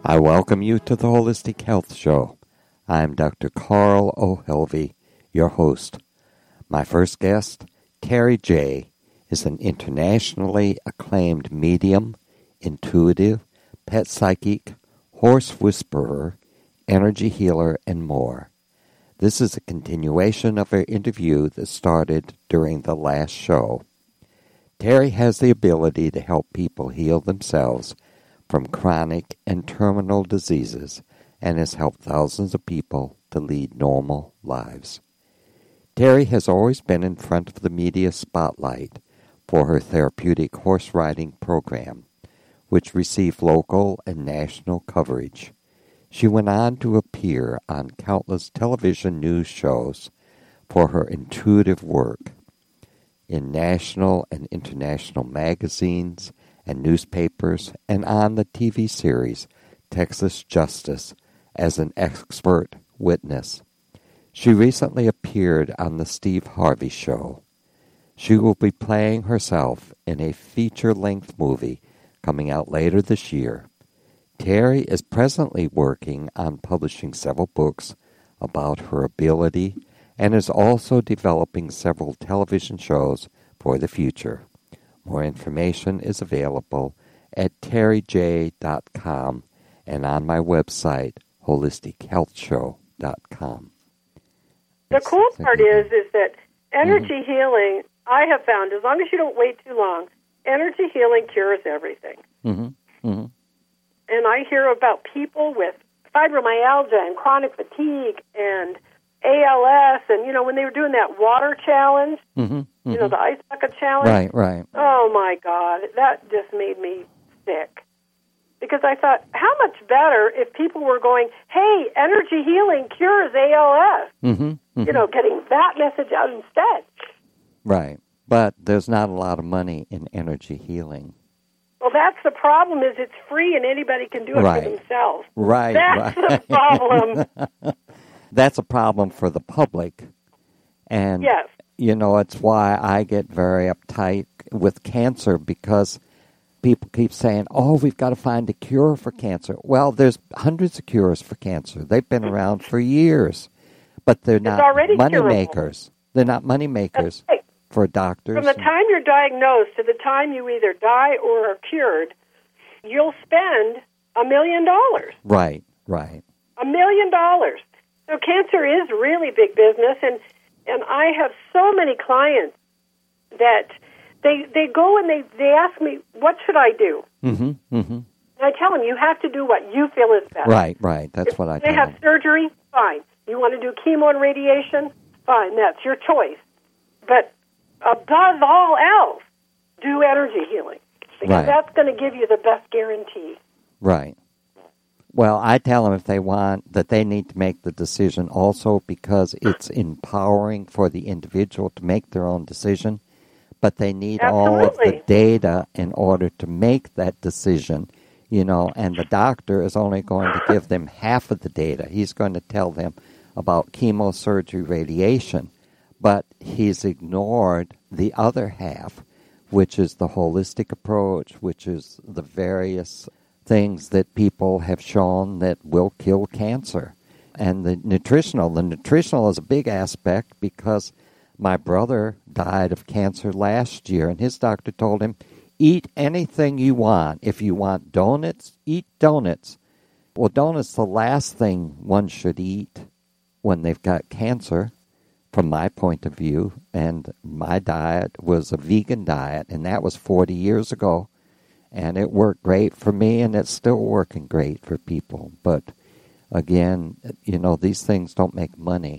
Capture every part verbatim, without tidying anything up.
I welcome you to the Holistic Health Show. I am Doctor Carl O'Helvey, your host. My first guest, Terry J., is an internationally acclaimed medium, intuitive, pet psychic, horse whisperer, energy healer, and more. This is a continuation of our interview that started during the last show. Terry has the ability to help people heal themselves from chronic and terminal diseases and has helped thousands of people to lead normal lives. Terry has always been in front of the media spotlight for her therapeutic horse riding program, which received local and national coverage. She went on to appear on countless television news shows for her intuitive work in national and international magazines and newspapers, and on the T V series Texas Justice as an expert witness. She recently appeared on the Steve Harvey Show. She will be playing herself in a feature-length movie coming out later this year. Terry is presently working on publishing several books about her ability and is also developing several television shows for the future. More information is available at terry j dot com and on my website, holistic health show dot com. The cool part is is that energy mm-hmm. healing, I have found, as long as you don't wait too long, energy healing cures everything. Mm-hmm. Mm-hmm. And I hear about people with fibromyalgia and chronic fatigue and A L S, and, you know, when they were doing that water challenge, mm-hmm, mm-hmm. you know, the ice bucket challenge. Right, right. Oh, my God, that just made me sick. Because I thought, how much better if people were going, hey, energy healing cures A L S. Mm-hmm, mm-hmm. You know, getting that message out instead. Right, but there's not a lot of money in energy healing. Well, that's the problem, is it's free and anybody can do it right. for themselves. Right, That's right. the problem. That's a problem for the public. And, yes. you know, it's why I get very uptight with cancer, because people keep saying, oh, we've got to find a cure for cancer. Well, there's hundreds of cures for cancer. They've been around for years, but they're it's not money curable. makers. They're not money makers right. for doctors. From the time you're diagnosed to the time you either die or are cured, you'll spend a million dollars. Right, right. A million dollars. So cancer is really big business, and, and I have so many clients that they they go and they, they ask me, what should I do? Mm-hmm, mm-hmm. And I tell them, you have to do what you feel is best. Right, right. That's if what I they tell have them. surgery, fine. You want to do chemo and radiation? Fine, that's your choice. But above all else, do energy healing, because right. that's going to give you the best guarantee. Right. Well, I tell them if they want, that they need to make the decision also, because it's empowering for the individual to make their own decision, but they need Absolutely. all of the data in order to make that decision, you know, and the doctor is only going to give them half of the data. He's going to tell them about chemosurgery, radiation, but he's ignored the other half, which is the holistic approach, which is the various things that people have shown that will kill cancer. And the nutritional, the nutritional is a big aspect, because my brother died of cancer last year, and his doctor told him, eat anything you want. If you want donuts, eat donuts. Well, donuts the last thing one should eat when they've got cancer, from my point of view. And my diet was a vegan diet, and that was forty years ago. And it worked great for me, and it's still working great for people. But, again, you know, these things don't make money.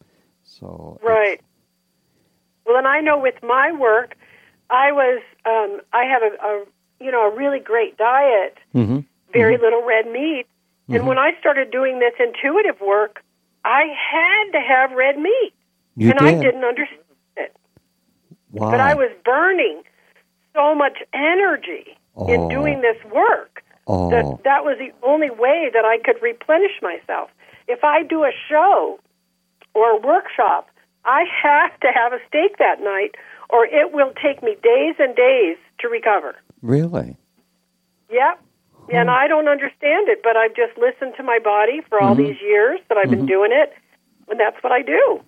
So right. Well, and I know with my work, I was, um, I have a, a, you know, a really great diet, mm-hmm. very mm-hmm. little red meat. And mm-hmm. when I started doing this intuitive work, I had to have red meat. You and did? I didn't understand it. Why? But I was burning so much energy oh. in doing this work oh. that that was the only way that I could replenish myself. If I do a show or a workshop, I have to have a steak that night, or it will take me days and days to recover. Really? Yep. And I don't understand it, but I've just listened to my body for all mm-hmm. these years that I've mm-hmm. been doing it, and that's what I do.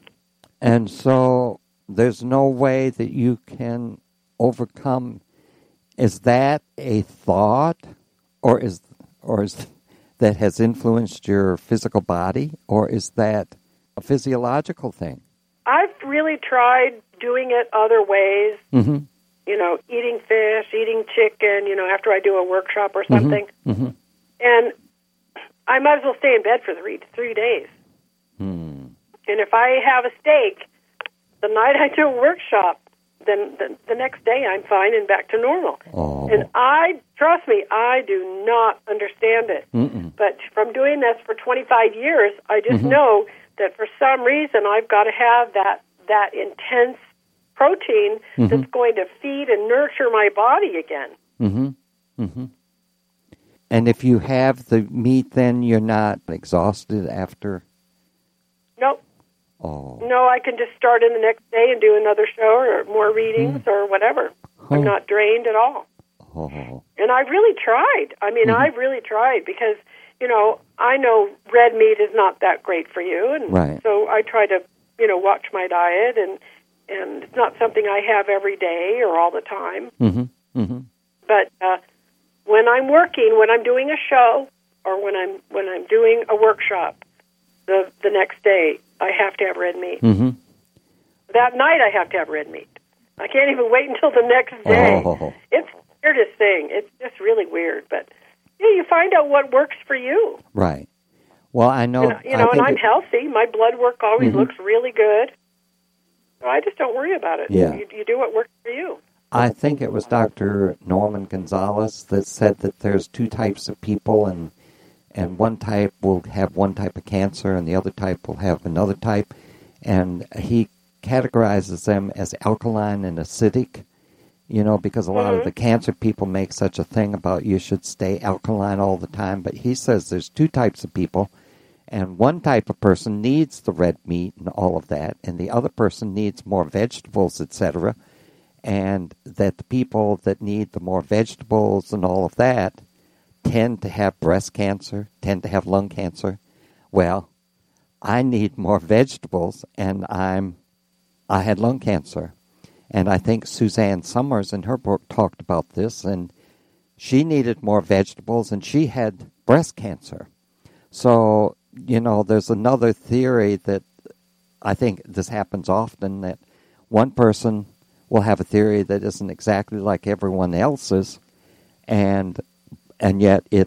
And so there's no way that you can overcome. Is that a thought, or is or is that has influenced your physical body, or is that a physiological thing? I've really tried doing it other ways. Mm-hmm. You know, eating fish, eating chicken, you know, after I do a workshop or something. Mm-hmm. Mm-hmm. And I might as well stay in bed for three three days. Hmm. And if I have a steak the night I do a workshop, then the, the next day I'm fine and back to normal. Oh. And I, trust me, I do not understand it. Mm-mm. But from doing this for twenty-five years, I just mm-hmm. know that for some reason I've got to have that, that intense protein mm-hmm. that's going to feed and nurture my body again. Mm-hmm. Mm-hmm. And if you have the meat, then you're not exhausted after? Nope. Oh. No, I can just start in the next day and do another show or more readings mm. or whatever. Oh. I'm not drained at all. Oh. And I've really tried. I mean, mm-hmm. I've really tried because, you know, I know red meat is not that great for you. And right. so I try to, you know, watch my diet and And it's not something I have every day or all the time. Mm-hmm. Mm-hmm. But uh, when I'm working, when I'm doing a show, or when I'm when I'm doing a workshop, the the next day I have to have red meat. Mm-hmm. That night I have to have red meat. I can't even wait until the next day. Oh. It's the weirdest thing. It's just really weird. But yeah, you find out what works for you. Right. Well, I know. You know, you know and I'm it, healthy. My blood work always mm-hmm. looks really good. I just don't worry about it. Yeah. You, you do what works for you. I think it was Doctor Norman Gonzalez that said that there's two types of people, and and one type will have one type of cancer, and the other type will have another type, and he categorizes them as alkaline and acidic, you know, because a lot mm-hmm. of the cancer people make such a thing about you should stay alkaline all the time, but he says there's two types of people. And one type of person needs the red meat and all of that, and the other person needs more vegetables, et cetera. And that the people that need the more vegetables and all of that tend to have breast cancer, tend to have lung cancer. Well, I need more vegetables, and I'm I had lung cancer. And I think Suzanne Summers in her book talked about this, and she needed more vegetables, and she had breast cancer. So, you know, there's another theory that I think this happens often, that one person will have a theory that isn't exactly like everyone else's, and and yet it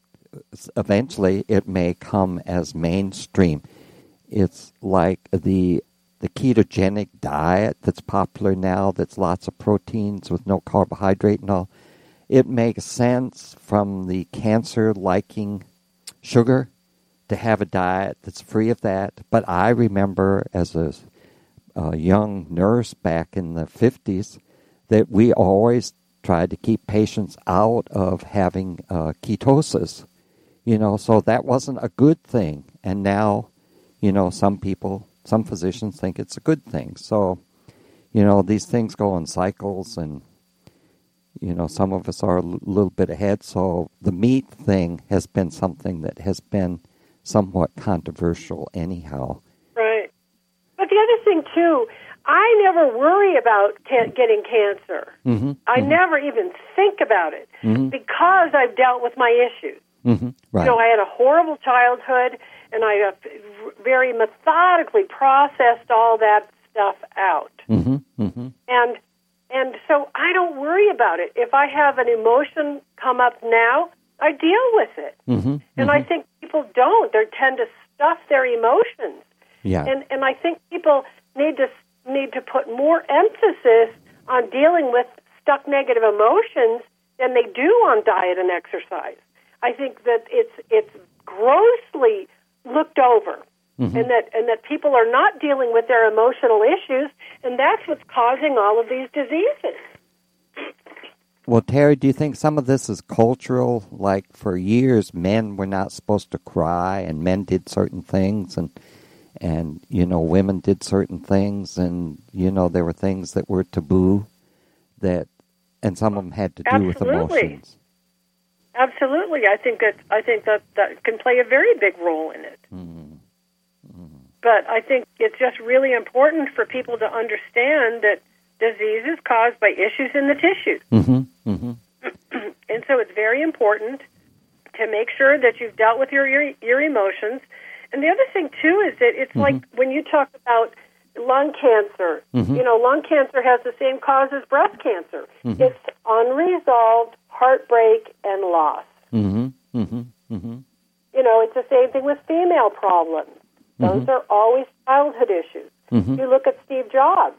eventually it may come as mainstream. It's like the the ketogenic diet that's popular now, that's lots of proteins with no carbohydrate and all. It makes sense from the cancer-liking sugar to have a diet that's free of that. But I remember as a, a young nurse back in the fifties that we always tried to keep patients out of having uh, ketosis, you know, so that wasn't a good thing. And now, you know, some people, some physicians think it's a good thing. So, you know, these things go in cycles, and, you know, some of us are a l- little bit ahead. So the meat thing has been something that has been somewhat controversial anyhow. Right. But the other thing, too, I never worry about can- getting cancer. Mm-hmm. I mm-hmm. never even think about it mm-hmm. because I've dealt with my issues. Mm-hmm. Right. You know, I had a horrible childhood, and I have very methodically processed all that stuff out. Mm-hmm. Mm-hmm. And and so I don't worry about it. If I have an emotion come up now, I deal with it. Mm-hmm. And mm-hmm. I think people don't. They tend to stuff their emotions. Yeah. And and I think people need to need to put more emphasis on dealing with stuck negative emotions than they do on diet and exercise. I think that it's it's grossly looked over, mm-hmm. and that and that people are not dealing with their emotional issues, and that's what's causing all of these diseases. Well, Terry, do you think some of this is cultural? Like for years, men were not supposed to cry, and men did certain things, and and you know, women did certain things, and you know, there were things that were taboo, that, and some of them had to do Absolutely. with emotions. Absolutely. I think that I think that that can play a very big role in it. Mm-hmm. Mm-hmm. But I think it's just really important for people to understand that disease is caused by issues in the tissues. Mm-hmm. Mm-hmm. And so it's very important to make sure that you've dealt with your your, your emotions. And the other thing, too, is that it's mm-hmm. like when you talk about lung cancer, mm-hmm. you know, lung cancer has the same cause as breast cancer. Mm-hmm. It's unresolved heartbreak and loss. Mm-hmm. Mm-hmm. Mm-hmm. You know, it's the same thing with female problems. Those mm-hmm. are always childhood issues. Mm-hmm. You look at Steve Jobs.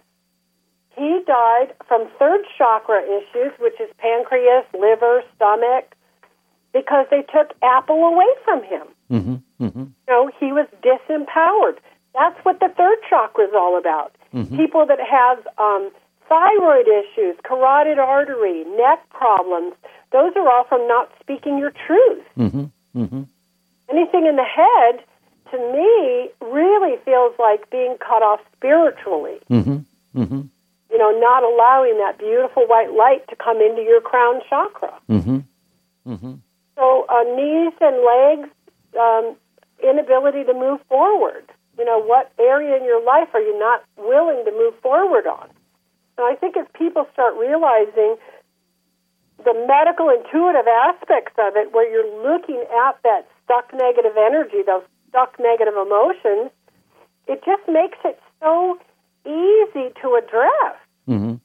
He died from third chakra issues, which is pancreas, liver, stomach, because they took Apple away from him. Mm-hmm. Mm-hmm. You know, he was disempowered. That's what the third chakra is all about. Mm-hmm. People that have um, thyroid issues, carotid artery, neck problems, those are all from not speaking your truth. Mm-hmm. Mm-hmm. Anything in the head, to me, really feels like being cut off spiritually. Mm-hmm. Mm-hmm. You know, not allowing that beautiful white light to come into your crown chakra. Mm-hmm. Mm-hmm. So uh, knees and legs, um, inability to move forward. You know, what area in your life are you not willing to move forward on? And I think as people start realizing the medical intuitive aspects of it, where you're looking at that stuck negative energy, those stuck negative emotions, it just makes it so easy to address. Mm-hmm.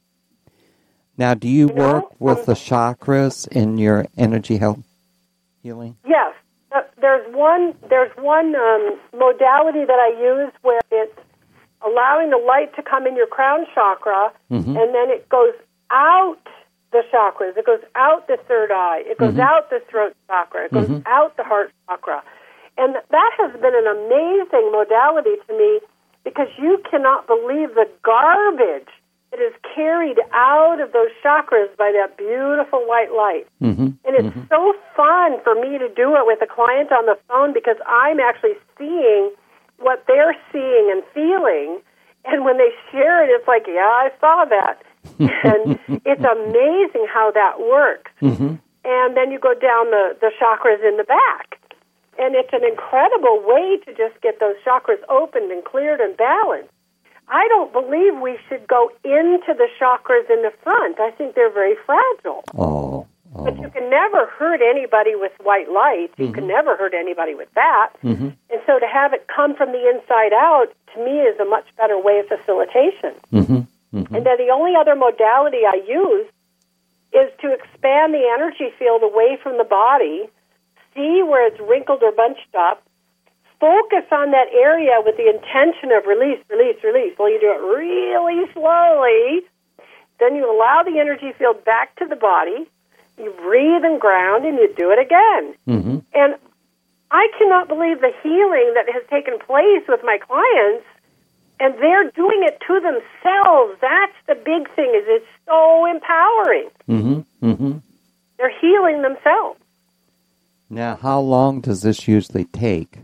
Now, do you, you work know? with um, the chakras in your energy health healing? Yes. Uh, there's one, there's one um, modality that I use where it's allowing the light to come in your crown chakra, mm-hmm. and then it goes out the chakras. It goes out the third eye. It goes mm-hmm. out the throat chakra. It goes mm-hmm. out the heart chakra. And that has been an amazing modality to me, because you cannot believe the garbage that is carried out of those chakras by that beautiful white light. Mm-hmm. And it's mm-hmm. so fun for me to do it with a client on the phone, because I'm actually seeing what they're seeing and feeling. And when they share it, it's like, yeah, I saw that. And it's amazing how that works. Mm-hmm. And then you go down the, the chakras in the back. And it's an incredible way to just get those chakras opened and cleared and balanced. I don't believe we should go into the chakras in the front. I think they're very fragile. Oh. oh. But you can never hurt anybody with white light. You mm-hmm. can never hurt anybody with that. Mm-hmm. And so to have it come from the inside out, to me, is a much better way of facilitation. Mm-hmm. Mm-hmm. And then the only other modality I use is to expand the energy field away from the body, see where it's wrinkled or bunched up, focus on that area with the intention of release, release, release. Well, you do it really slowly. Then you allow the energy field back to the body. You breathe and ground, and you do it again. Mm-hmm. And I cannot believe the healing that has taken place with my clients, and they're doing it to themselves. That's the big thing, is it's so empowering. Mm-hmm. Mm-hmm. They're healing themselves. Now, how long does this usually take?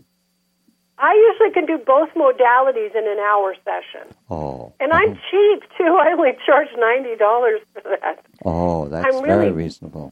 I usually can do both modalities in an hour session. Oh. And I'm oh. cheap, too. I only charge ninety dollars for that. Oh, that's I'm very really, reasonable.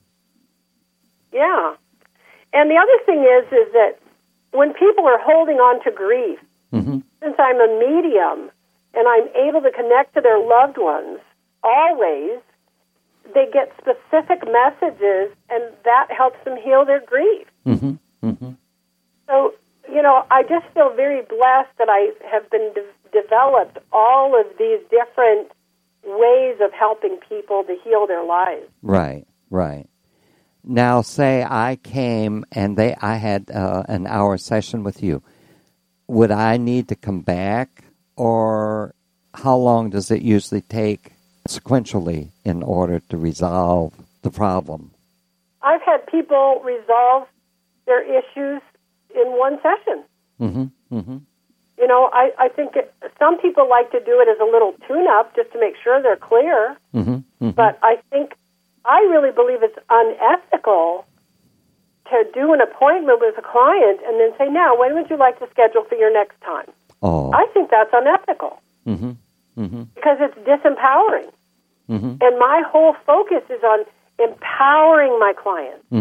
Yeah. And the other thing is, is that when people are holding on to grief, mm-hmm. since I'm a medium and I'm able to connect to their loved ones always, they get specific messages, and that helps them heal their grief. Mm-hmm. Mm-hmm. So, you know, I just feel very blessed that I have been de- developed all of these different ways of helping people to heal their lives. Right, right. Now, say I came and they, I had uh, an hour session with you. Would I need to come back, or how long does it usually take sequentially in order to resolve the problem? I've had people resolve their issues in one session. Mm-hmm, mm-hmm. You know, I, I think it, some people like to do it as a little tune-up just to make sure they're clear. Mm-hmm, mm-hmm. But I think, I really believe it's unethical to do an appointment with a client and then say, now, when would you like to schedule for your next time? Oh. I think that's unethical. Mm-hmm, mm-hmm. Because it's disempowering. Mm-hmm. And my whole focus is on empowering my clients, mm-hmm.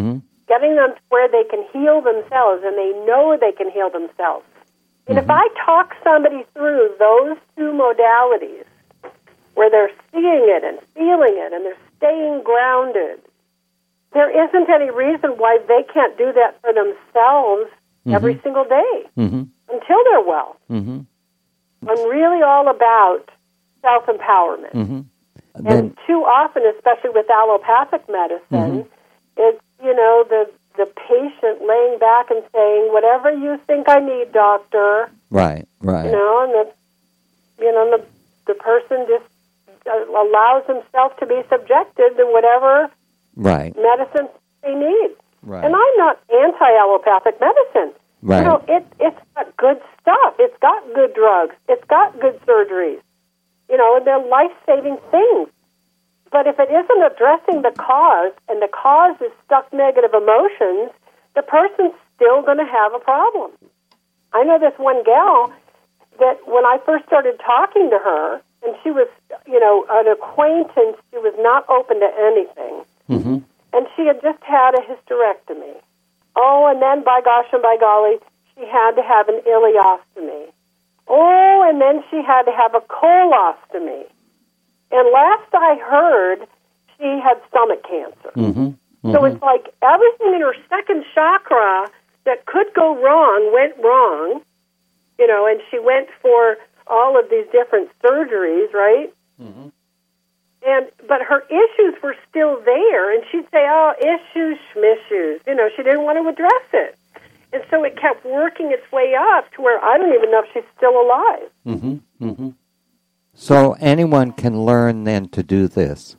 getting them to where they can heal themselves, and they know they can heal themselves. And Mm-hmm. if I talk somebody through those two modalities, where they're seeing it and feeling it, and they're staying grounded, there isn't any reason why they can't do that for themselves Mm-hmm. every single day Mm-hmm. until they're well. Mm-hmm. I'm really all about self-empowerment. Mm-hmm. And Then, too often, especially with allopathic medicine, it's, you know, the the patient laying back and saying, whatever you think I need, doctor, right, right. you know, and the, you know, the, the person just uh, allows himself to be subjected to whatever Right, medicine they need. right. And I'm not anti-allopathic medicine. Right. You know, it, it's got good stuff. It's got good drugs. It's got good surgeries. You know, and they're life-saving things. But if it isn't addressing the cause, and the cause is stuck negative emotions, the person's still going to have a problem. I know this one gal that when I first started talking to her, and she was, you know, an acquaintance, she was not open to anything. Mm-hmm. And she had just had a hysterectomy. Oh, and then by gosh and by golly, she had to have an ileostomy. Oh, and then she had to have a colostomy. And last I heard, she had stomach cancer. Mm-hmm. Mm-hmm. So it's like everything in her second chakra that could go wrong went wrong, you know, and she went for all of these different surgeries, right? Mm-hmm. And but her issues were still there, and she'd say, "Oh, issues, schmissues." You know, she didn't want to address it, and so it kept working its way up to where I don't even know if she's still alive. Mm-hmm. Mm-hmm. So anyone can learn then to do this.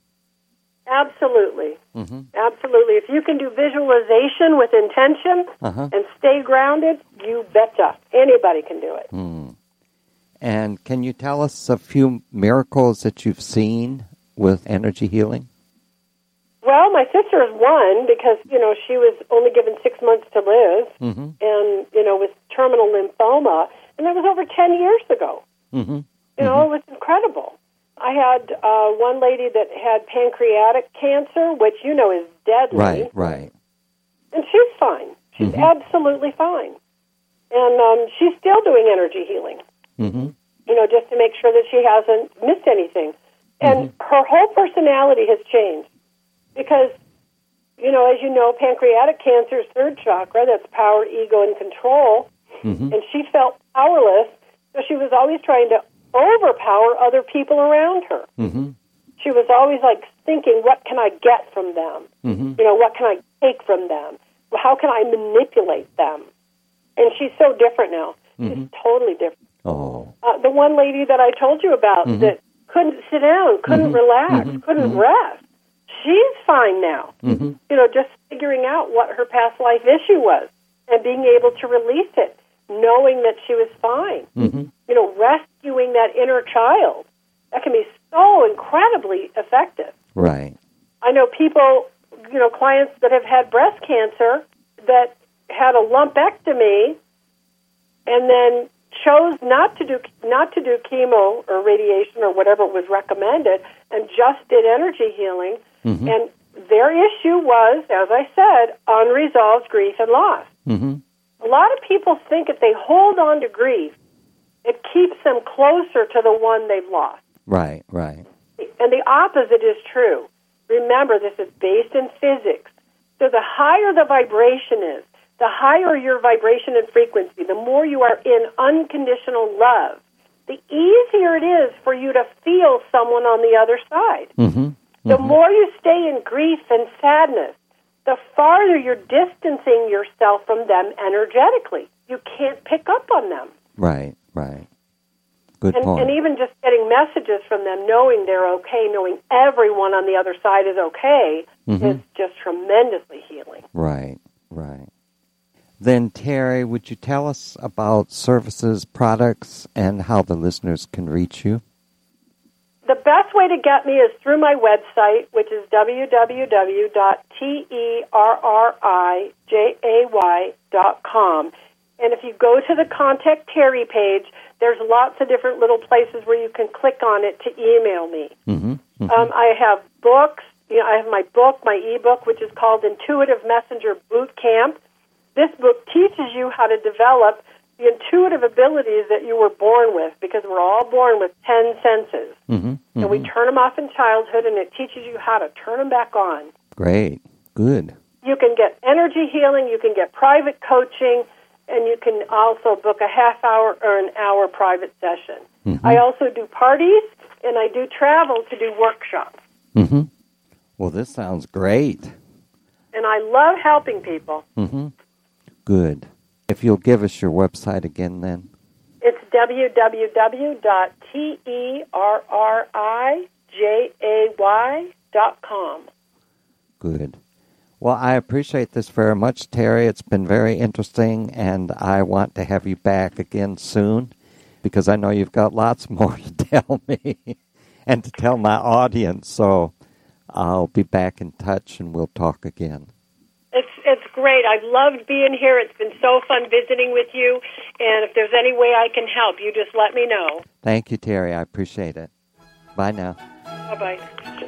Absolutely, Mm-hmm. absolutely. If you can do visualization with intention Uh-huh. and stay grounded, you betcha anybody can do it. Mm. And can you tell us a few miracles that you've seen with energy healing? Well, my sister is one because, you know, she was only given six months to live Mm-hmm. and, you know, with terminal lymphoma, and that was over ten years ago. Mm-hmm. You know, it was incredible. I had uh, one lady that had pancreatic cancer, which, you know, is deadly. Right, right. And she's fine. She's Mhm. absolutely fine. And um, she's still doing energy healing, Mm-hmm. you know, just to make sure that she hasn't missed anything. And her whole personality has changed because, you know, as you know, pancreatic cancer is third chakra. That's power, ego, and control. Mm-hmm. And she felt powerless, so she was always trying to overpower other people around her. Mm-hmm. She was always like thinking, what can I get from them? Mm-hmm. You know, what can I take from them? How can I manipulate them? And she's so different now. Mm-hmm. She's totally different. Oh. Uh, the one lady that I told you about Mhm. that couldn't sit down, couldn't Mhm. relax, Mhm. couldn't Mhm. rest, she's fine now. Mm-hmm. You know, just figuring out what her past life issue was and being able to release it, knowing that she was fine. Mm-hmm. You know, rescuing that inner child. That can be so incredibly effective. Right. I know people, you know, clients that have had breast cancer that had a lumpectomy and then chose not to do not to do chemo or radiation or whatever was recommended and just did energy healing. Mm-hmm. And their issue was, as I said, unresolved grief and loss. Mm-hmm. A lot of people think if they hold on to grief, it keeps them closer to the one they've lost. Right, right. And the opposite is true. Remember, this is based in physics. So the higher the vibration is, the higher your vibration and frequency, the more you are in unconditional love, the easier it is for you to feel someone on the other side. Mm-hmm. The Mm-hmm. more you stay in grief and sadness, the farther you're distancing yourself from them energetically. You can't pick up on them. Right, right. Good And, point. and even just getting messages from them, knowing they're okay, knowing everyone on the other side is okay, Mhm. is just tremendously healing. Right, right. Then, Terry, would you tell us about services, products, and how the listeners can reach you? The best way to get me is through my website, which is w w w dot terrijay dot com. And if you go to the Contact Terry page, there's lots of different little places where you can click on it to email me. Mm-hmm. Mm-hmm. Um, I have books, you know, I have my book, my ebook, which is called Intuitive Messenger Boot Camp. This book teaches you how to develop the intuitive abilities that you were born with, because we're all born with ten senses. Mm-hmm, mm-hmm. And we turn them off in childhood, and it teaches you how to turn them back on. Great. Good. You can get energy healing, you can get private coaching, and you can also book a half hour or an hour private session. Mm-hmm. I also do parties, and I do travel to do workshops. Mm-hmm. Well, this sounds great. And I love helping people. Mm-hmm. Good. If you'll give us your website again, then. It's w w w dot terrijay dot com. Good. Well, I appreciate this very much, Terry. It's been very interesting, and I want to have you back again soon, because I know you've got lots more to tell me and to tell my audience. So I'll be back in touch, and we'll talk again. It's it's great. I've loved being here. It's been so fun visiting with you. And if there's any way I can help, you just let me know. Thank you, Terry. I appreciate it. Bye now. Bye-bye.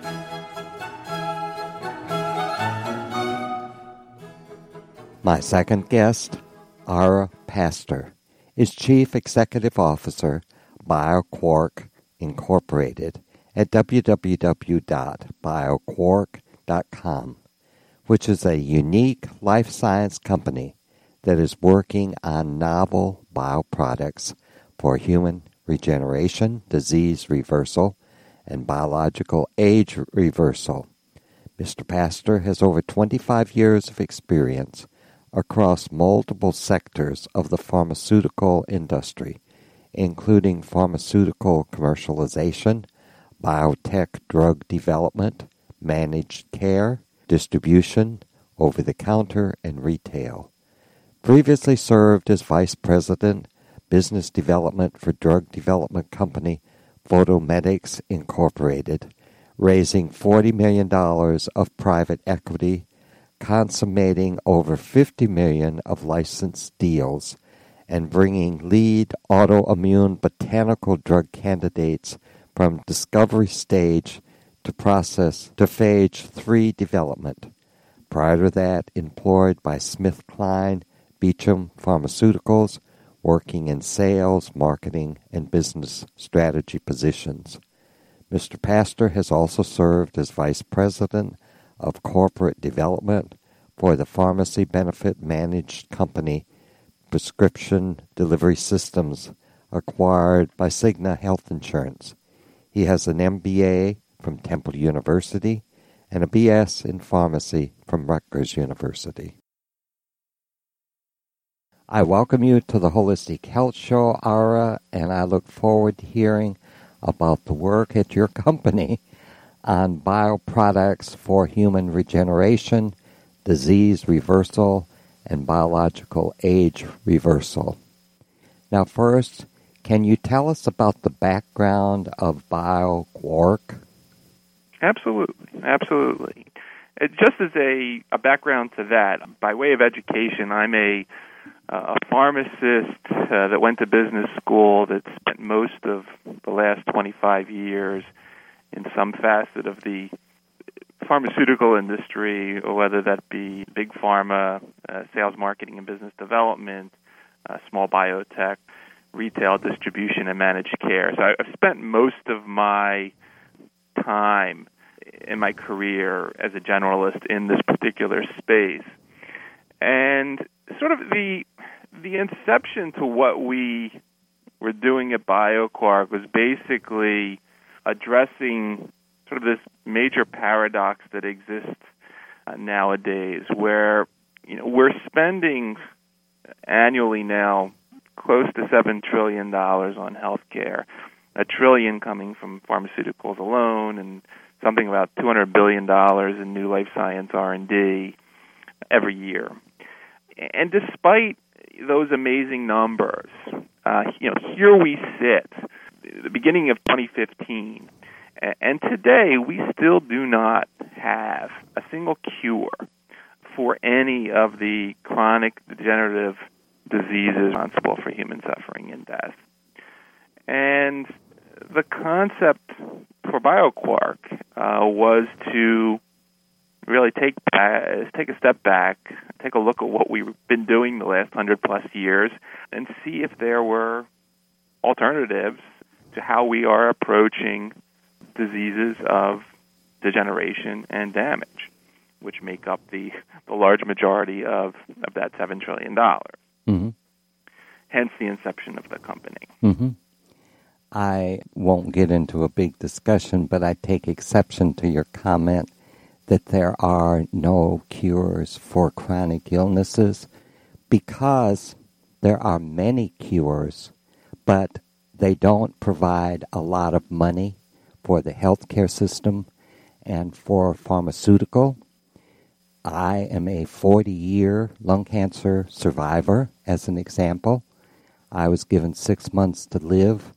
My second guest, Ara Pastor, is Chief Executive Officer, BioQuark Incorporated, at w w w dot bioquark dot com, which is a unique life science company that is working on novel bioproducts for human regeneration, disease reversal, and biological age reversal. Mister Pastor has over twenty-five years of experience across multiple sectors of the pharmaceutical industry, including pharmaceutical commercialization, biotech drug development, managed care, distribution, over-the-counter, and retail. Previously served as Vice President, Business Development for drug development company Photomedics Incorporated, raising forty million dollars of private equity, consummating over fifty million dollars of licensed deals, and bringing lead autoimmune botanical drug candidates from discovery stage to process to phase three development. Prior to that, employed by SmithKline Beecham Pharmaceuticals, working in sales, marketing, and business strategy positions. Mister Pastor has also served as Vice President of Corporate Development for the pharmacy benefit managed company Prescription Delivery Systems, acquired by Cigna Health Insurance. He has an M B A from Temple University and a B S in pharmacy from Rutgers University. I welcome you to the Holistic Health Show, Ara, and I look forward to hearing about the work at your company on bioproducts for human regeneration, disease reversal, and biological age reversal. Now, first, can you tell us about the background of BioQuark? Absolutely, absolutely. It, just as a, a background to that, by way of education, I'm a Uh, a pharmacist uh, that went to business school that spent most of the last twenty-five years in some facet of the pharmaceutical industry, or whether that be big pharma, uh, sales, marketing, and business development, uh, small biotech, retail distribution, and managed care. So I've spent most of my time in my career as a generalist in this particular space. And sort of the the inception to what we were doing at BioQuark was basically addressing sort of this major paradox that exists uh, nowadays, where you know we're spending annually now close to seven trillion dollars on healthcare, a trillion coming from pharmaceuticals alone, and something about two hundred billion dollars in new life science R and D every year. And despite those amazing numbers, uh, you know, here we sit, the beginning of twenty fifteen, and today we still do not have a single cure for any of the chronic degenerative diseases responsible for human suffering and death. And the concept for BioQuark uh, was to really take back, take a step back, take a look at what we've been doing the last hundred plus years, and see if there were alternatives to how we are approaching diseases of degeneration and damage, which make up the, the large majority of, of that seven trillion dollars. Mm-hmm. Hence the inception of the company. Mm-hmm. I won't get into a big discussion, but I take exception to your comment that there are no cures for chronic illnesses, because there are many cures, but they don't provide a lot of money for the healthcare system and for pharmaceutical. I am a forty-year lung cancer survivor, as an example. I was given six months to live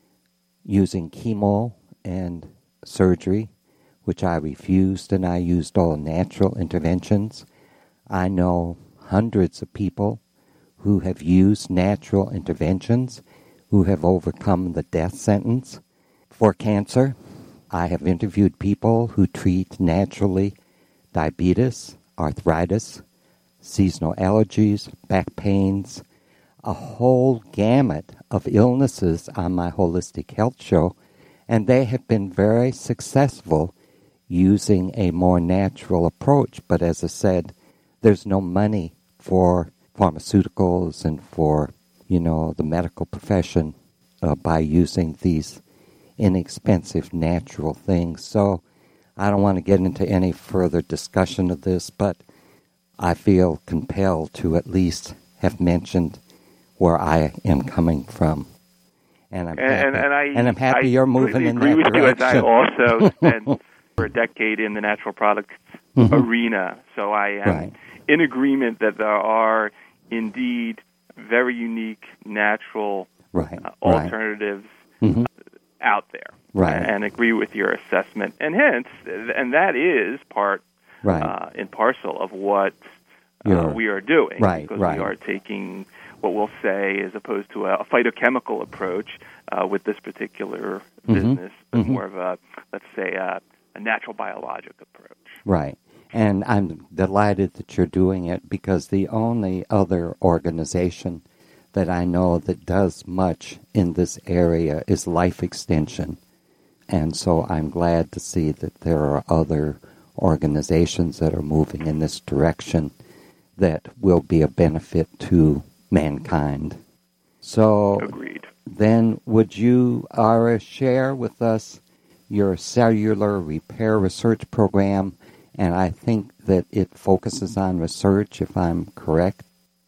using chemo and surgery, which I refused, and I used all natural interventions. I know hundreds of people who have used natural interventions who have overcome the death sentence for cancer. I have interviewed people who treat naturally diabetes, arthritis, seasonal allergies, back pains, a whole gamut of illnesses on my Holistic Health Show, and they have been very successful using a more natural approach. But as I said, there's no money for pharmaceuticals and for, you know, the medical profession uh, by using these inexpensive natural things. So I don't want to get into any further discussion of this, but I feel compelled to at least have mentioned where I am coming from. And I'm and, happy, and, and, I, and I'm happy I you're moving in that agree with direction. You, as I also spent for a decade in the natural products mm-hmm. arena, so I am right. in agreement that there are indeed very unique natural right. uh, alternatives right. Mm-hmm. out there, right. and agree with your assessment. And hence, and that is part right. uh, and parcel of what uh, we are doing, right. because right. we are taking what we'll say, as opposed to a phytochemical approach uh, with this particular mm-hmm. business, but mm-hmm. more of a, let's say, a, a natural biologic approach. Right. And I'm delighted that you're doing it, because the only other organization that I know that does much in this area is Life Extension. And so I'm glad to see that there are other organizations that are moving in this direction that will be a benefit to mankind. So Agreed. Then would you, Ara, share with us your cellular repair research program? And I think that it focuses on research, if I'm correct.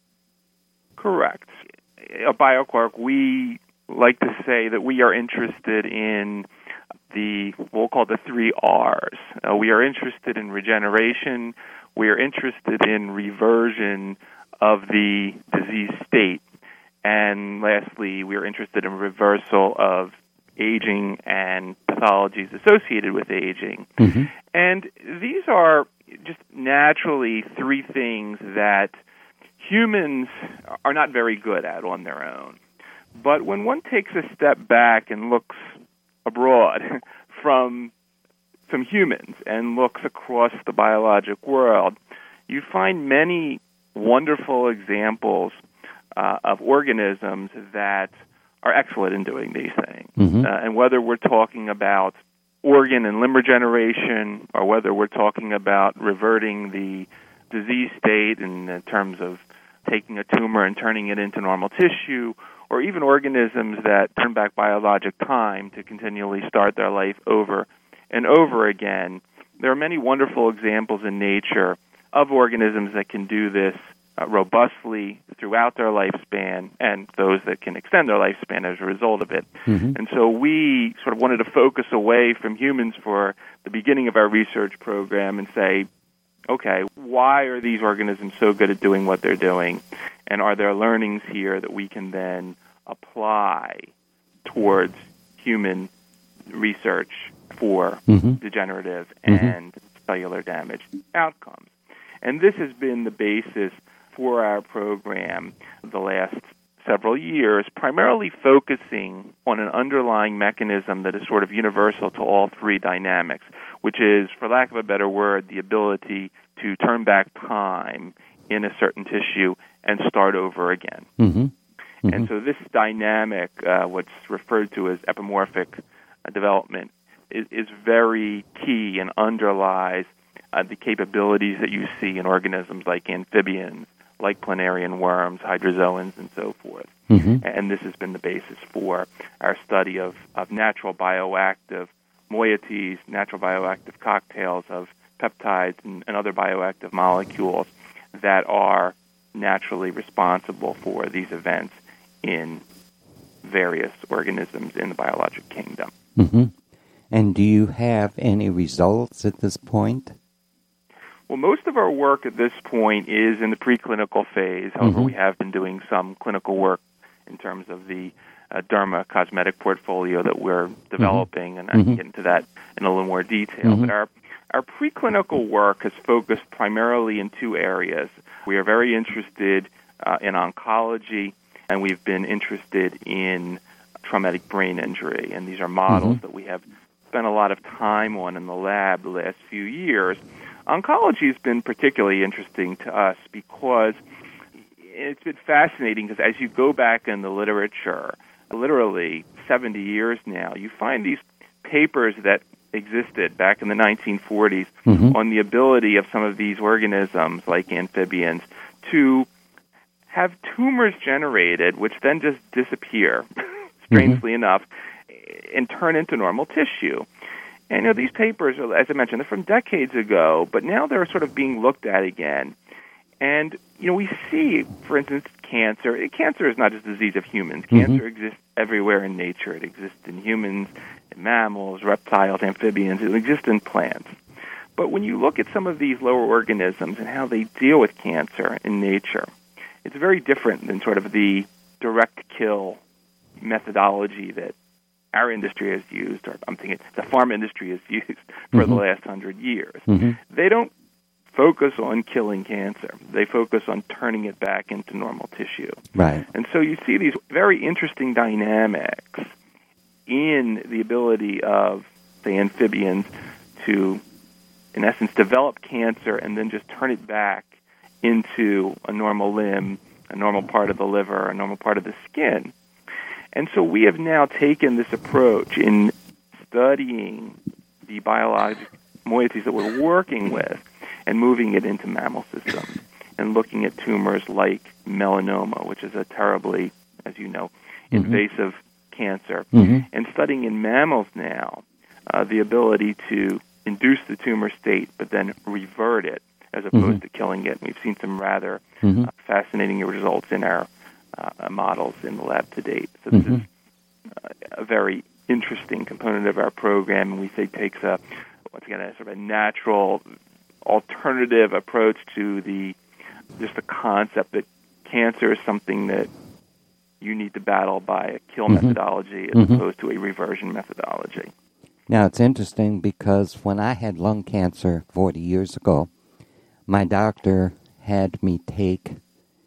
Correct. At BioQuark, we like to say that we are interested in the, we'll call the three R's. Uh, we are interested in regeneration, we are interested in reversion of the disease state, and lastly, we are interested in reversal of aging and pathologies associated with aging. Mm-hmm. And these are just naturally three things that humans are not very good at on their own. But when one takes a step back and looks abroad from some humans and looks across the biologic world, you find many wonderful examples uh, of organisms that are excellent in doing these things. Mm-hmm. Uh, and whether we're talking about organ and limb regeneration, or whether we're talking about reverting the disease state in, in terms of taking a tumor and turning it into normal tissue, or even organisms that turn back biologic time to continually start their life over and over again, there are many wonderful examples in nature of organisms that can do this uh, robustly throughout their lifespan, and those that can extend their lifespan as a result of it. Mm-hmm. And so we sort of wanted to focus away from humans for the beginning of our research program and say, okay, why are these organisms so good at doing what they're doing? And are there learnings here that we can then apply towards human research for mm-hmm. degenerative mm-hmm. and cellular damage outcomes? And this has been the basis for our program the last several years, primarily focusing on an underlying mechanism that is sort of universal to all three dynamics, which is, for lack of a better word, the ability to turn back time in a certain tissue and start over again. Mm-hmm. Mm-hmm. And so this dynamic, uh, what's referred to as epimorphic uh, development, is, is very key and underlies uh, the capabilities that you see in organisms like amphibians, like planarian worms, hydrozoans, and so forth. Mm-hmm. And this has been the basis for our study of, of natural bioactive moieties, natural bioactive cocktails of peptides and, and other bioactive molecules that are naturally responsible for these events in various organisms in the biologic kingdom. Mm-hmm. And do you have any results at this point? Well, most of our work at this point is in the preclinical phase. However, Mm-hmm. we have been doing some clinical work in terms of the uh, derma cosmetic portfolio that we're developing, mm-hmm. and I can mm-hmm. get into that in a little more detail. Mm-hmm. But our our preclinical work has focused primarily in two areas. We are very interested uh, in oncology, and we've been interested in traumatic brain injury. And these are models mm-hmm. that we have spent a lot of time on in the lab the last few years. Oncology has been particularly interesting to us because it's been fascinating, because as you go back in the literature, literally seventy years now, you find these papers that existed back in the nineteen forties mm-hmm. on the ability of some of these organisms, like amphibians, to have tumors generated, which then just disappear, strangely mm-hmm. enough, and turn into normal tissue. And, you know, these papers, as I mentioned, they're from decades ago, but now they're sort of being looked at again. And, you know, we see, for instance, cancer. Cancer is not just a disease of humans. Cancer mm-hmm. exists everywhere in nature. It exists in humans, in mammals, reptiles, amphibians. It exists in plants. But when you look at some of these lower organisms and how they deal with cancer in nature, it's very different than sort of the direct kill methodology that our industry has used, or I'm thinking the pharma industry has used for mm-hmm. the last hundred years. Mm-hmm. They don't focus on killing cancer. They focus on turning it back into normal tissue. Right. And so you see these very interesting dynamics in the ability of, say, amphibians to, in essence, develop cancer and then just turn it back into a normal limb, a normal part of the liver, a normal part of the skin. And so we have now taken this approach in studying the biologic moieties that we're working with and moving it into mammal systems and looking at tumors like melanoma, which is a terribly, as you know, invasive mm-hmm. cancer, mm-hmm. and studying in mammals now uh, the ability to induce the tumor state but then revert it as opposed mm-hmm. to killing it. And we've seen some rather mm-hmm. uh, fascinating results in our Uh, models in the lab to date. So this mm-hmm. is uh, a very interesting component of our program, and we say takes a, once again, a sort of a natural alternative approach to the just the concept that cancer is something that you need to battle by a kill mm-hmm. methodology as mm-hmm. opposed to a reversion methodology. Now, it's interesting because when I had lung cancer forty years ago, my doctor had me take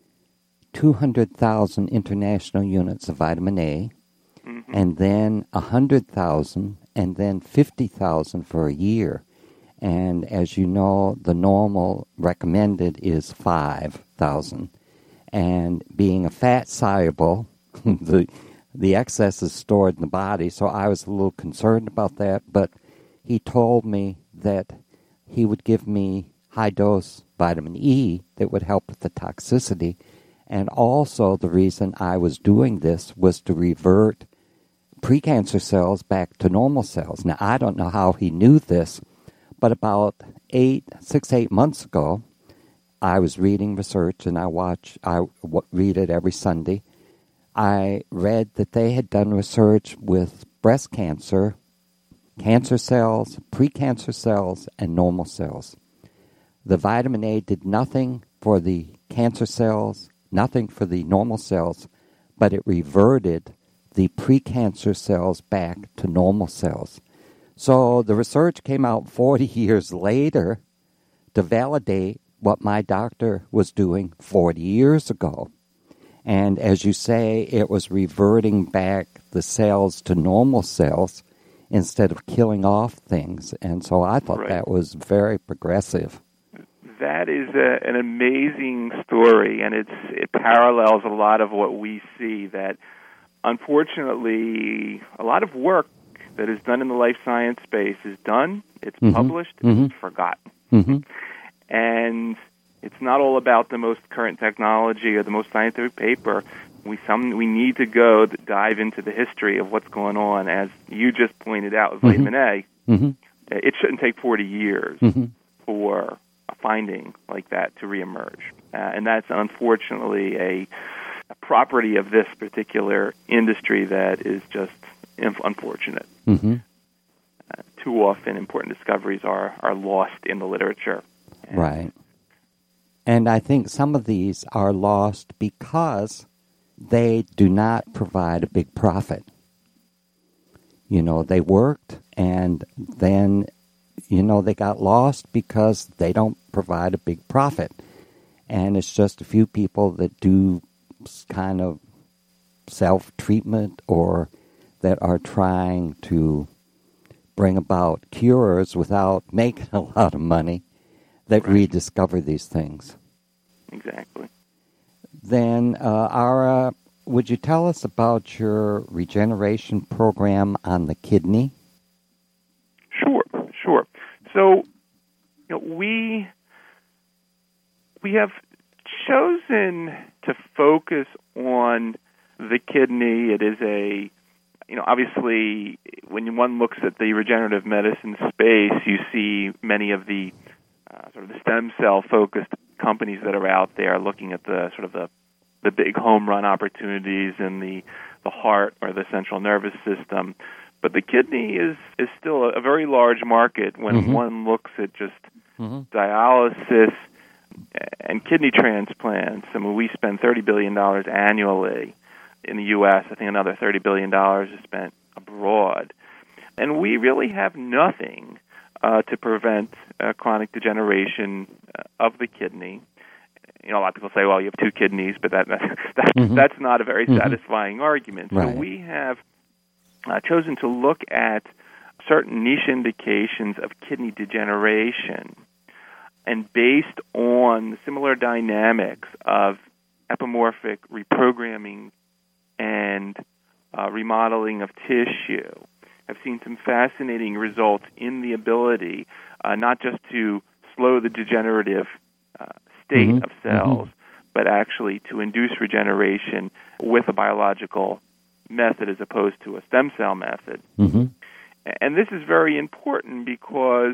two hundred thousand international units of vitamin A, mm-hmm. and then one hundred thousand, and then fifty thousand for a year. And as you know, the normal recommended is five thousand. And being a fat soluble, the, the excess is stored in the body, so I was a little concerned about that. But he told me that he would give me high-dose vitamin E that would help with the toxicity. And also the reason I was doing this was to revert precancer cells back to normal cells. Now, I don't know how he knew this, but about eight, six, eight months ago, I was reading research, and I watch, I w- read it every Sunday. I read that they had done research with breast cancer, cancer cells, precancer cells, and normal cells. The vitamin A did nothing for the cancer cells, nothing for the normal cells, but it reverted the precancer cells back to normal cells. So the research came out forty years later to validate what my doctor was doing forty years ago. And as you say, it was reverting back the cells to normal cells instead of killing off things. And so I thought Right. that was very progressive. That is a, an amazing story, and it's it parallels a lot of what we see, that unfortunately a lot of work that is done in the life science space is done, it's Mm-hmm. published, Mm-hmm. it's forgotten. Mm-hmm. And it's not all about the most current technology or the most scientific paper. We some we need to go to dive into the history of what's going on. As you just pointed out with Mm-hmm. vitamin A, Mm-hmm. it shouldn't take forty years Mm-hmm. for a finding like that to reemerge. Uh, and that's unfortunately a, a property of this particular industry that is just inf- unfortunate. Mm-hmm. Uh, too often important discoveries are, are lost in the literature. And Right. And I think some of these are lost because they do not provide a big profit. You know, they worked and then, you know, they got lost because they don't provide a big profit. And it's just a few people that do s- kind of self-treatment or that are trying to bring about cures without making a lot of money that Right. rediscover these things. Exactly. Then, uh, Ara, would you tell us about your regeneration program on the kidney? Sure, sure. So, you know, we we have chosen to focus on the kidney. It is a, you know, obviously, when one looks at the regenerative medicine space, you see many of the uh, sort of the stem cell focused companies that are out there looking at the sort of the the big home run opportunities in the the heart or the central nervous system. But the kidney is, is still a, a very large market when Mm-hmm. one looks at just Mm-hmm. dialysis and kidney transplants. I mean, we spend thirty billion dollars annually in the U S. I think another thirty billion dollars is spent abroad. And we really have nothing uh, to prevent uh, chronic degeneration uh, of the kidney. You know, a lot of people say, well, you have two kidneys, but that, that, that Mm-hmm. that's not a very Mm-hmm. satisfying argument. Right. So we have uh, chosen to look at certain niche indications of kidney degeneration, and based on the similar dynamics of epimorphic reprogramming and uh, remodeling of tissue, have seen some fascinating results in the ability uh, not just to slow the degenerative uh, state Mhm. of cells, but actually to induce regeneration with a biological method as opposed to a stem cell method. Mm-hmm. And this is very important because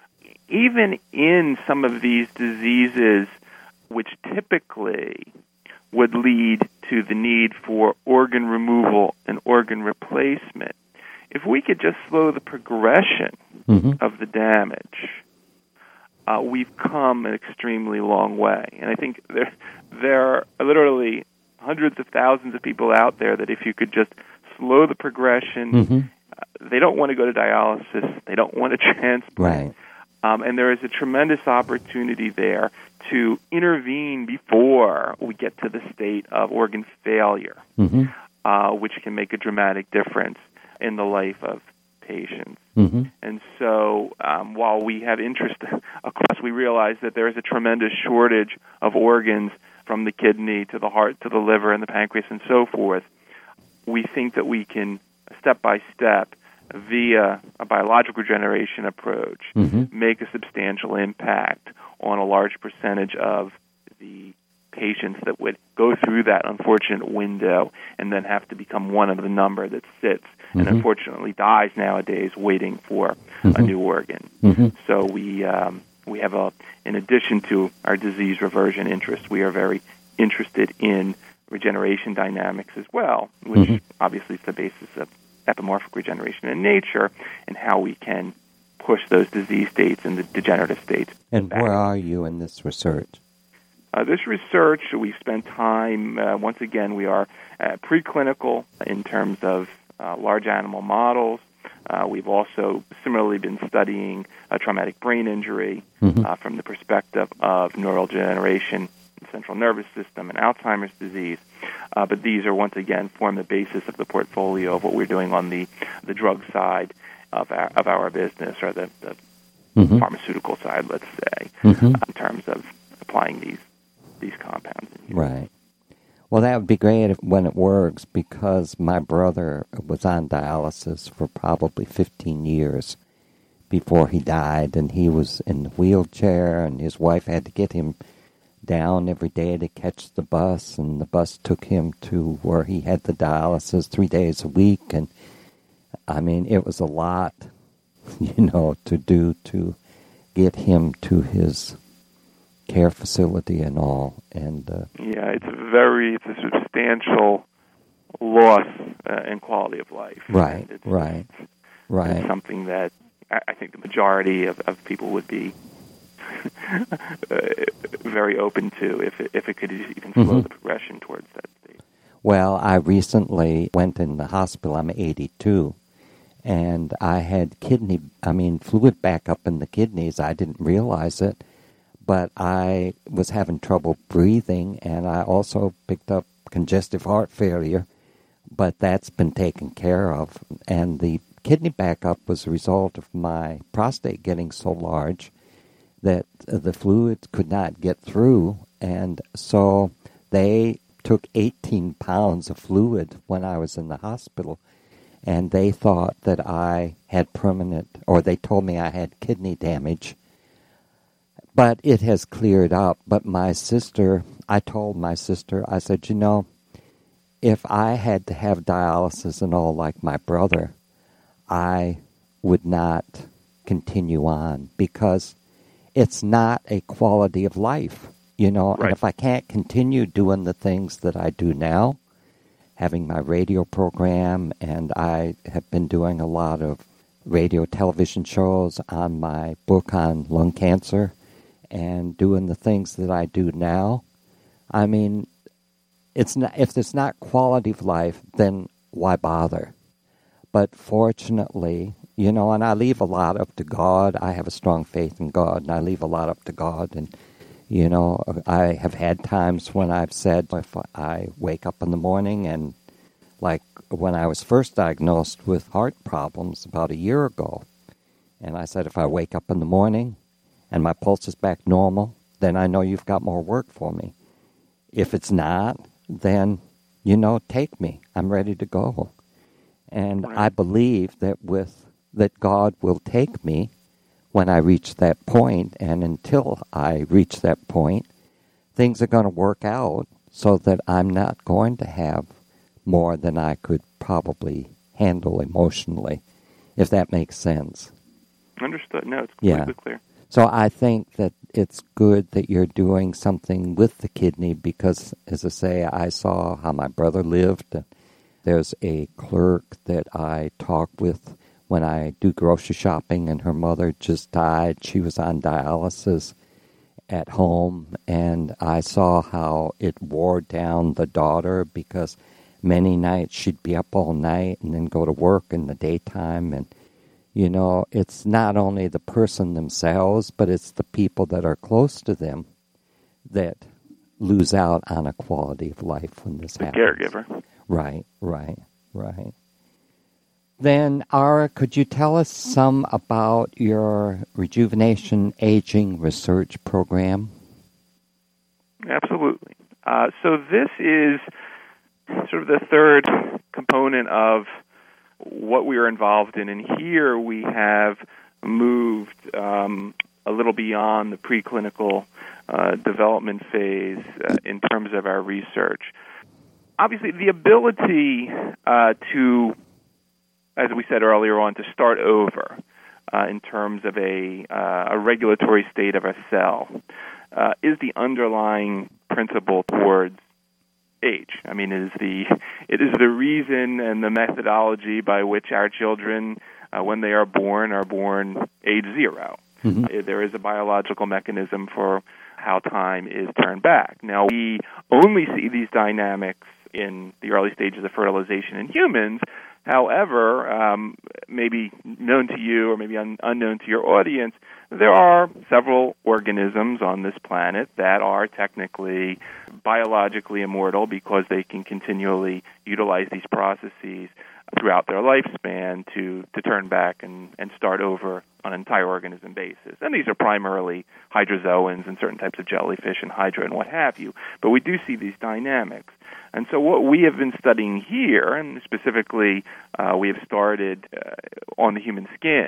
even in some of these diseases, which typically would lead to the need for organ removal and organ replacement, if we could just slow the progression Mm-hmm. of the damage, uh, we've come an extremely long way. And I think there, there are literally hundreds of thousands of people out there that if you could just slow the progression, Mm-hmm. uh, they don't want to go to dialysis, they don't want to transplant. Right. Um, and there is a tremendous opportunity there to intervene before we get to the state of organ failure, Mm-hmm. uh, which can make a dramatic difference in the life of patients. Mm-hmm. And so um, while we have interest across, we realize that there is a tremendous shortage of organs from the kidney to the heart to the liver and the pancreas and so forth. We think that we can, step by step, via a biological regeneration approach, Mm-hmm. make a substantial impact on a large percentage of the patients that would go through that unfortunate window and then have to become one of the number that sits and Mhm. unfortunately dies nowadays waiting for a Mhm. new organ. Mhm. So we um, we have a, in addition to our disease reversion interest, we are very interested in regeneration dynamics as well, which Mhm. obviously is the basis of epimorphic regeneration in nature and how we can push those disease states and the degenerative states. And back. where are you in this research? Uh, this research, we've spent time, uh, once again, we are uh, preclinical in terms of uh, large animal models. Uh, we've also similarly been studying uh, traumatic brain injury Mhm. uh, from the perspective of neural degeneration, central nervous system, and Alzheimer's disease. Uh, but these are, once again, form the basis of the portfolio of what we're doing on the, the drug side. of our, of our business, or the, the mm-hmm. pharmaceutical side, let's say, mm-hmm. uh, in terms of applying these these compounds. Right. Well, that would be great if, when it works, because my brother was on dialysis for probably fifteen years before he died, and he was in the wheelchair, and his wife had to get him down every day to catch the bus, and the bus took him to where he had the dialysis three days a week, and I mean, it was a lot, you know, to do to get him to his care facility and all. And uh, yeah, it's a very, it's a substantial loss uh, in quality of life. Right, it's, right, it's, right. It's something that I, I think the majority of, of people would be uh, very open to if it, if it could even slow mm-hmm. the progression towards that state. Well, I recently went in the hospital. I'm eighty-two, and I had kidney, I mean, fluid backup in the kidneys. I didn't realize it, but I was having trouble breathing, and I also picked up congestive heart failure, but that's been taken care of. And the kidney backup was a result of my prostate getting so large that the fluid could not get through, and so they took eighteen pounds of fluid when I was in the hospital, and they thought that I had permanent, or they told me I had kidney damage, but it has cleared up. But my sister, I told my sister, I said, you know, if I had to have dialysis and all like my brother, I would not continue on, because it's not a quality of life, you know. Right. And if I can't continue doing the things that I do now, having my radio program, and I have been doing a lot of radio television shows on my book on lung cancer, and doing the things that I do now, I mean, it's not, if it's not quality of life, then why bother? But fortunately, you know, and I leave a lot up to God. I have a strong faith in God, and I leave a lot up to God. And, you know, I have had times when I've said, if I wake up in the morning, and like when I was first diagnosed with heart problems about a year ago, and I said, if I wake up in the morning and my pulse is back normal, then I know you've got more work for me. If it's not, then, you know, take me. I'm ready to go. And I believe that with that God will take me when I reach that point, and until I reach that point, things are going to work out so that I'm not going to have more than I could probably handle emotionally, if that makes sense. Understood. No, it's completely yeah. clear. So I think that it's good that you're doing something with the kidney, because, as I say, I saw how my brother lived. There's a clerk that I talk with when I do grocery shopping, and her mother just died. She was on dialysis at home, and I saw how it wore down the daughter, because many nights she'd be up all night and then go to work in the daytime. And, you know, it's not only the person themselves, but it's the people that are close to them that lose out on a quality of life when this the happens. Caregiver. Right, right, right. Then, Ara, could you tell us some about your Rejuvenation Aging Research Program? Absolutely. Uh, so this is sort of the third component of what we are involved in, and here we have moved um, a little beyond the preclinical uh, development phase uh, in terms of our research. Obviously, the ability uh, to, as we said earlier on, to start over uh, in terms of a, uh, a regulatory state of a cell uh, is the underlying principle towards age. I mean, it is the it is the reason and the methodology by which our children, uh, when they are born, are born age zero. Mm-hmm. There is a biological mechanism for how time is turned back. Now, we only see these dynamics in the early stages of fertilization in humans. However, um, maybe known to you or maybe un- unknown to your audience, there are several organisms on this planet that are technically biologically immortal because they can continually utilize these processes throughout their lifespan to, to turn back and, and start over on an entire organism basis. And these are primarily hydrozoans and certain types of jellyfish and hydra and what have you. But we do see these dynamics. And so what we have been studying here, and specifically uh, we have started uh, on the human skin,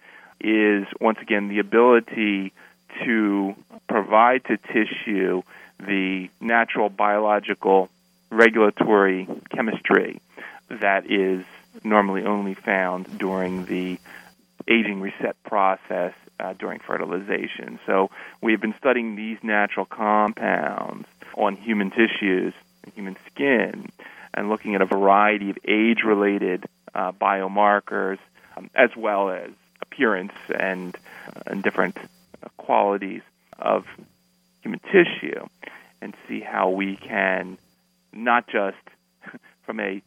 is, once again, the ability to provide to tissue the natural biological regulatory chemistry that is normally only found during the aging reset process uh, during fertilization. So we've been studying these natural compounds on human tissues and human skin and looking at a variety of age-related uh, biomarkers um, as well as appearance and, uh, and different uh, qualities of human tissue and see how we can not just from a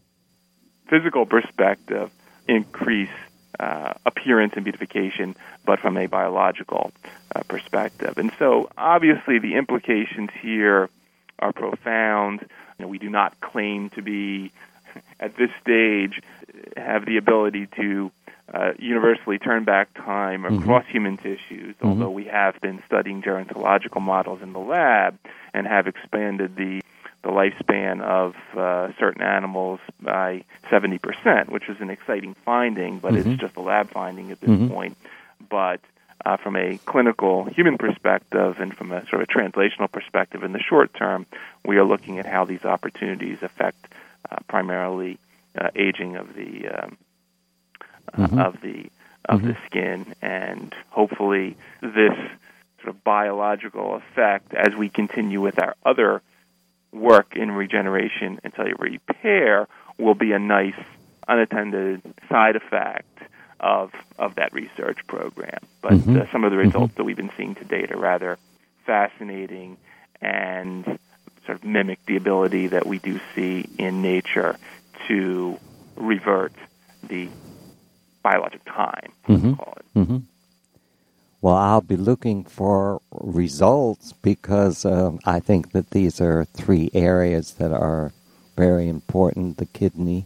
physical perspective increase uh, appearance and beautification, but from a biological uh, perspective. And so obviously the implications here are profound. You know, we do not claim to be, at this stage, have the ability to uh, universally turn back time across mm-hmm. human tissues, mm-hmm. although we have been studying gerontological models in the lab and have expanded the the lifespan of uh, certain animals by seventy percent, which is an exciting finding, but mm-hmm. it's just a lab finding at this mm-hmm. point. But uh, from a clinical human perspective and from a sort of translational perspective in the short term, we are looking at how these opportunities affect uh, primarily uh, aging of the um, mm-hmm. uh, of the of mm-hmm. the skin, and hopefully this sort of biological effect as we continue with our other work in regeneration and cellular repair will be a nice unattended side effect of of that research program. But mm-hmm. uh, some of the results mm-hmm. that we've been seeing to date are rather fascinating and sort of mimic the ability that we do see in nature to revert the biologic time, mm-hmm. let's call it. Mm-hmm. Well, I'll be looking for results because um, I think that these are three areas that are very important: the kidney,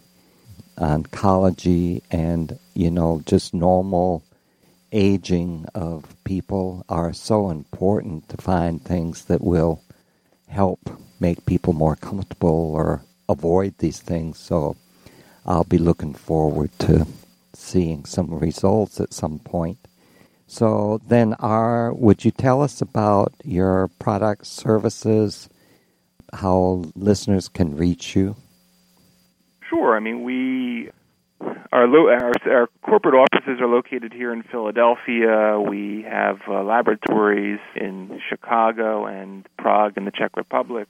oncology, and, you know, just normal aging of people are so important to find things that will help make people more comfortable or avoid these things. So I'll be looking forward to seeing some results at some point. So then, our, would you tell us about your products, services, how listeners can reach you? Sure. I mean, we our, lo- our, our corporate offices are located here in Philadelphia. We have uh, laboratories in Chicago and Prague in the Czech Republic.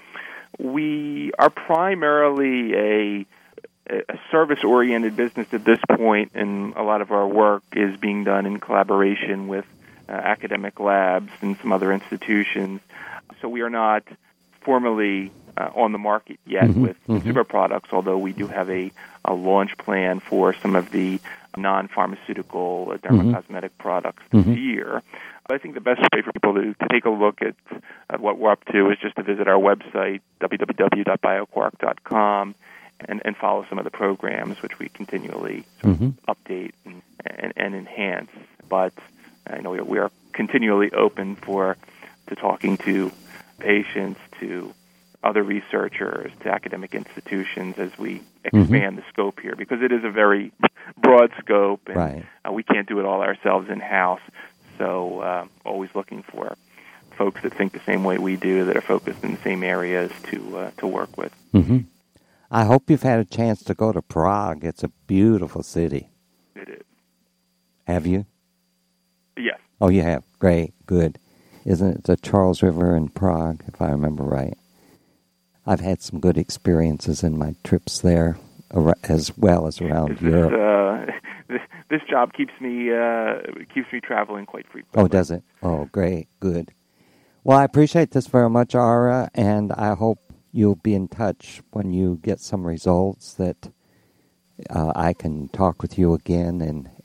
We are primarily a a service-oriented business at this point, and a lot of our work is being done in collaboration with uh, academic labs and some other institutions. So we are not formally uh, on the market yet mm-hmm. with mm-hmm. consumer products, although we do have a, a launch plan for some of the non-pharmaceutical uh, dermocosmetic mm-hmm. products this mm-hmm. year. But I think the best way for people to, to take a look at, at what we're up to is just to visit our website, w w w dot bioquark dot com. And, and follow some of the programs which we continually sort mm-hmm. of update and, and, and enhance. But I know we are, we are continually open for to talking to patients, to other researchers, to academic institutions as we expand mm-hmm. the scope here, because it is a very broad scope, and right. uh, we can't do it all ourselves in-house. So uh, always looking for folks that think the same way we do, that are focused in the same areas to uh, to work with. Mm-hmm. I hope you've had a chance to go to Prague. It's a beautiful city. It is. Have you? Yes. Oh, you have? Great. Good. Isn't it the Charles River in Prague, if I remember right? I've had some good experiences in my trips there, as well as around this, Europe. Uh, this, this job keeps me uh, keeps me traveling quite frequently. Oh, does it? Oh, great. Good. Well, I appreciate this very much, Ara, and I hope you'll be in touch when you get some results that uh, I can talk with you again and,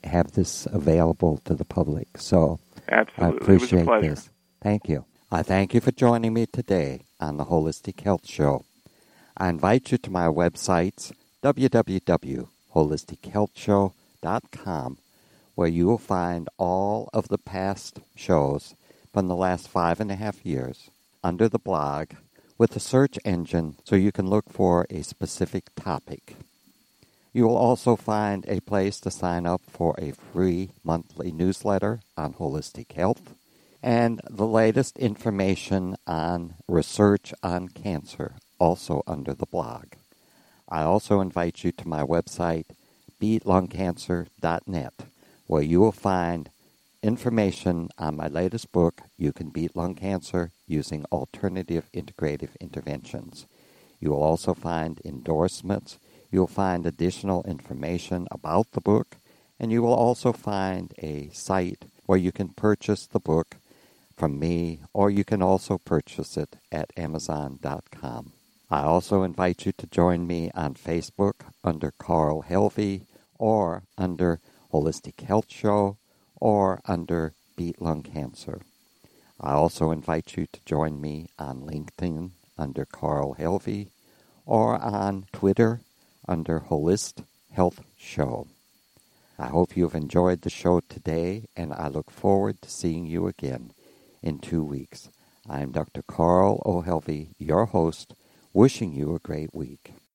have this available to the public. So Absolutely. I appreciate it was a pleasure. this. Thank you. I thank you for joining me today on the Holistic Health Show. I invite you to my websites, w w w dot holistic health show dot com, where you will find all of the past shows from the last five and a half years under the blog with a search engine so you can look for a specific topic. You will also find a place to sign up for a free monthly newsletter on holistic health and the latest information on research on cancer, also under the blog. I also invite you to my website, beat lung cancer dot net, where you will find information on my latest book, You Can Beat Lung Cancer Using Alternative Integrative Interventions. You will also find endorsements. You'll find additional information about the book, and you will also find a site where you can purchase the book from me, or you can also purchase it at amazon dot com. I also invite you to join me on Facebook under Carl Helvey, or under Holistic Health Show, or under Beat Lung Cancer. I also invite you to join me on LinkedIn under Carl Helvey, or on Twitter under Holistic Health Show. I hope you've enjoyed the show today, and I look forward to seeing you again in two weeks. I'm Doctor Carl O. Helvey, your host, wishing you a great week.